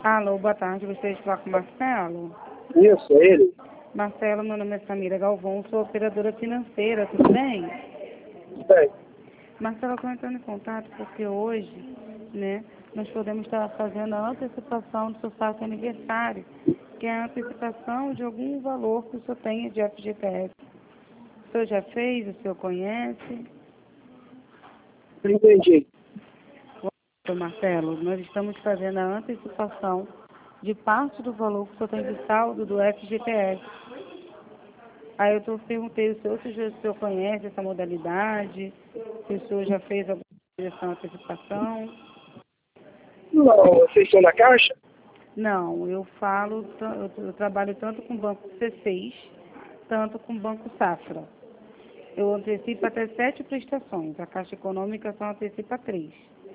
Alô, boa tarde. Gostaria de falar com o Marcelo. Isso, é ele. Marcelo, meu nome é Samira Galvão, sou operadora financeira, tudo bem? Bem, Marcelo, eu estou entrando em contato porque hoje, né, nós podemos estar fazendo a antecipação do seu saque aniversário, que é a antecipação de algum valor que o senhor tenha de FGTS. O senhor já fez, o senhor conhece? entendi. Ô, Marcelo, nós estamos fazendo a antecipação de parte do valor que o senhor tem de saldo do FGTS. Aí eu perguntei se o senhor conhece essa modalidade, se o senhor já fez alguma antecipação. Não, vocês estão na Caixa? Não, eu trabalho tanto com o Banco C6, tanto com o Banco Safra. Eu antecipo até 7 prestações, a Caixa Econômica só antecipa 3.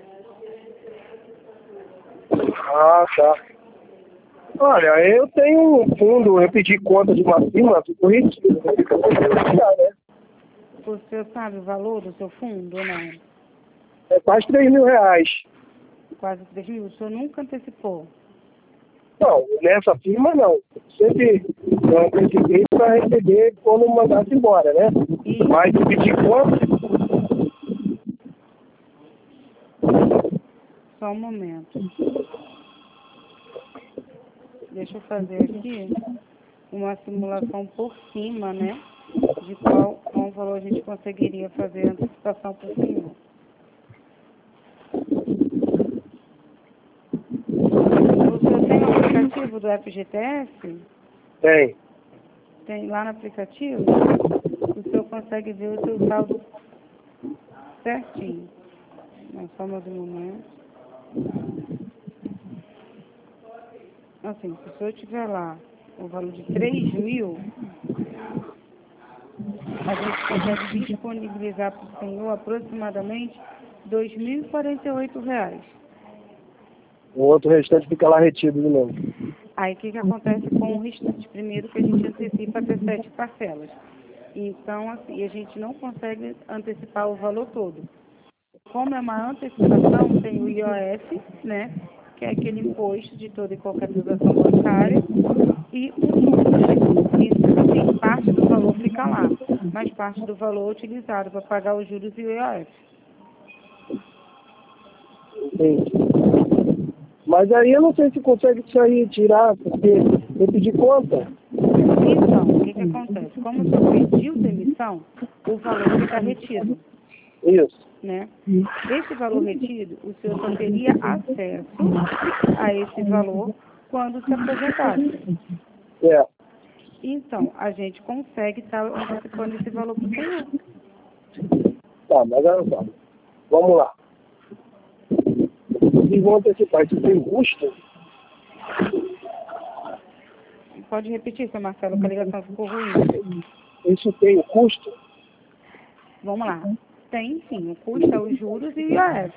Ah, tá. Olha, eu tenho um fundo, eu pedi conta de uma firma, ficou retido. Né? O senhor sabe o valor do seu fundo ou não? É quase R$3.000. Quase 3 mil. O senhor nunca antecipou? Não, nessa firma não. Sempre eu antecipei para receber quando mandasse embora, né? E... Mas eu pedi conta. Só um momento. Deixa eu fazer aqui uma simulação por cima, né? De qual valor a gente conseguiria fazer a antecipação por cima. O senhor tem o aplicativo do FGTS? Tem. Tem lá no aplicativo? O senhor consegue ver o seu saldo certinho. Não, só mais um momento. Assim, se o senhor tiver lá o valor de 3 mil, a gente consegue disponibilizar para o senhor aproximadamente R$2.048. O outro restante fica lá retido de novo. Aí o que acontece com o restante? Primeiro que a gente antecipa até 7 parcelas. Então, assim, a gente não consegue antecipar o valor todo. Como é uma antecipação, tem o IOF, né? Que é aquele imposto de toda e qualquer transação bancária, e o juros. Isso, assim, parte do valor fica lá, mas parte do valor é utilizado para pagar os juros e o IOF. Entendi. Mas aí eu não sei se consegue sair, tirar, porque eu pedi conta. Então, o que acontece? Como o senhor pediu demissão, o valor fica retido. Isso. Né? Esse valor retido, o senhor só teria acesso a esse valor quando se aposentasse. É. Então, a gente consegue estar antecipando esse valor para o senhor. Tá, mas olha só. Vamos lá. E vão antecipar, isso tem custo? Pode repetir, seu Marcelo, que a ligação ficou ruim. Isso tem custo? Vamos lá. Tem sim, o custo é os juros e o IOF.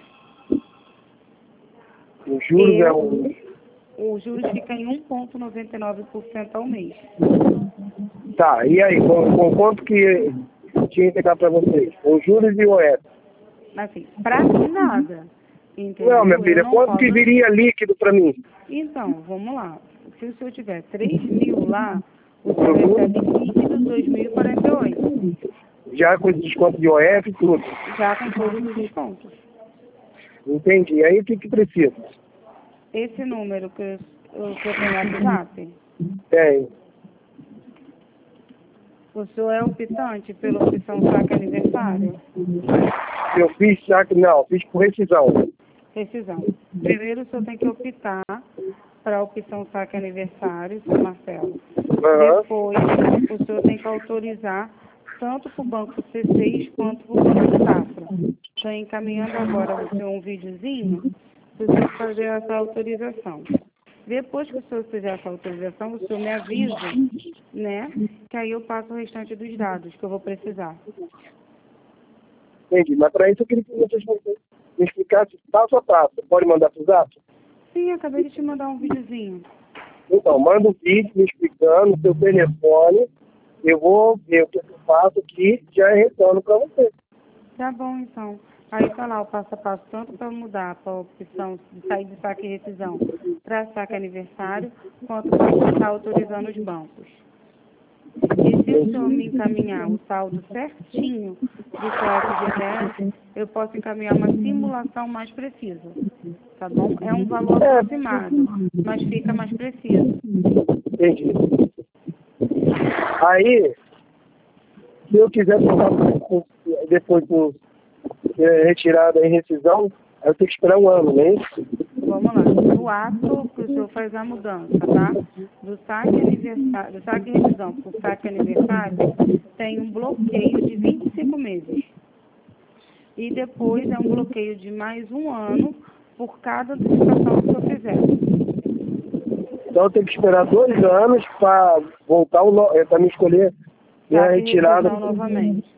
Os juros é um... Os juros ficam em 1,99% ao mês. Tá, e aí, com quanto que tinha que dar para vocês? Os juros e o EF? Assim, pra mim nada. Entendeu? Não, minha filha, quanto que viria líquido para mim? Então, vamos lá. Se o senhor tiver 3 mil lá, o senhor recebe líquido 2.048. Já com esse desconto de OF e tudo. Já com todos os descontos. Entendi. E aí o que precisa? Esse número que o senhor tem no WhatsApp, Tem. o senhor é optante pela opção saque aniversário? Eu fiz saque, não, fiz por rescisão. Rescisão. Primeiro o senhor tem que optar para a opção saque aniversário, seu Marcelo. Depois, o senhor tem que autorizar tanto para o Banco C6 quanto para o Banco Safra. Estou encaminhando agora para o senhor um videozinho para o senhor fazer essa autorização. Depois que o senhor fizer essa autorização, o senhor me avisa, né? Que aí eu passo o restante dos dados que eu vou precisar. Entendi, mas para isso eu queria que vocês me explicassem passo a passo. Pode mandar para o Zap? Sim, acabei de te mandar um videozinho. Então, manda um vídeo me explicando o seu telefone. Eu vou ver o que eu faço aqui e já retorno para você. Tá bom, então. Aí tá lá o passo a passo, tanto para mudar para a opção de sair de saque e rescisão para saque aniversário, quanto para estar autorizando os bancos. E se o senhor me encaminhar o saldo certinho do seu FGTS, eu posso encaminhar uma simulação mais precisa, tá bom? É um valor aproximado, mas fica mais preciso. Entendi. Aí, se eu quiser botar depois por retirada e rescisão, eu tenho que esperar um ano, não é isso? Vamos lá, no ato que o senhor faz a mudança, tá? Do saque aniversário, do saque e rescisão para o saque aniversário, tem um bloqueio de 25 meses. E depois é um bloqueio de mais um ano por cada antecipação que o senhor fizer. Então eu tenho que esperar 2 anos para voltar para me escolher minha Saque e retirada. rescisão novamente.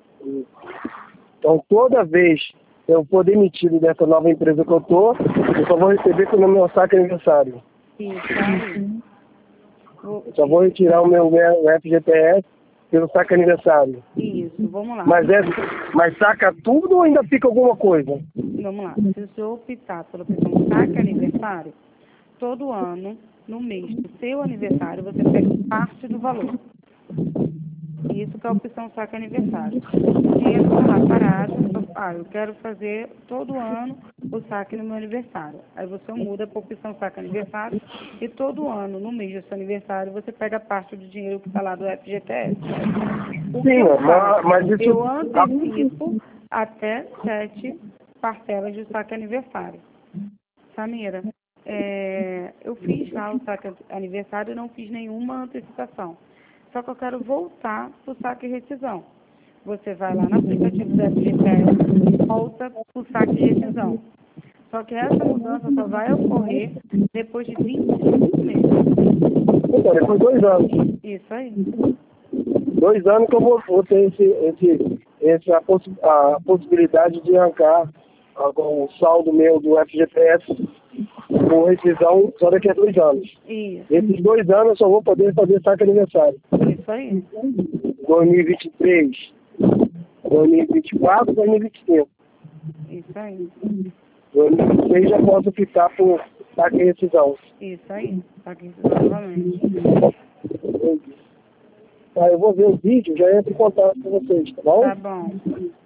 Então toda vez que eu for demitido dessa nova empresa que eu só vou receber pelo meu saque aniversário. Isso aí. Eu só vou retirar o meu FGTS pelo saque aniversário. Isso, vamos lá. Mas saca tudo ou ainda fica alguma coisa? Vamos lá. Se o senhor optar pela opção saque aniversário, todo ano, no mês do seu aniversário, você pega parte do valor. Isso que é a opção saque aniversário. O dinheiro está lá parado, eu quero fazer todo ano o saque no meu aniversário. Aí você muda para a opção saque aniversário e todo ano, no mês do seu aniversário, você pega parte do dinheiro que está lá do FGTS. Sim, mas isso... Eu antecipo até 7 parcelas de saque aniversário. Samira, eu fiz lá o saque aniversário e não fiz nenhuma antecipação. Só que eu quero voltar para o saque e rescisão. Você vai lá no aplicativo do FGTS e volta para o saque e rescisão. Só que essa mudança só vai ocorrer depois de 25 meses. Então, depois de 2 anos. Isso aí. 2 anos que eu vou ter a possibilidade de arrancar o saldo meu do FGTS com rescisão só daqui a 2 anos. Isso. Esses 2 anos eu só vou poder fazer saque aniversário. Isso aí. 2023, 2024, 2025. Isso aí. 2026 já posso optar por saque e rescisão. Isso aí. Saque e rescisão novamente. Tá, eu vou ver o vídeo, já entro em contato com vocês, tá bom? Tá bom.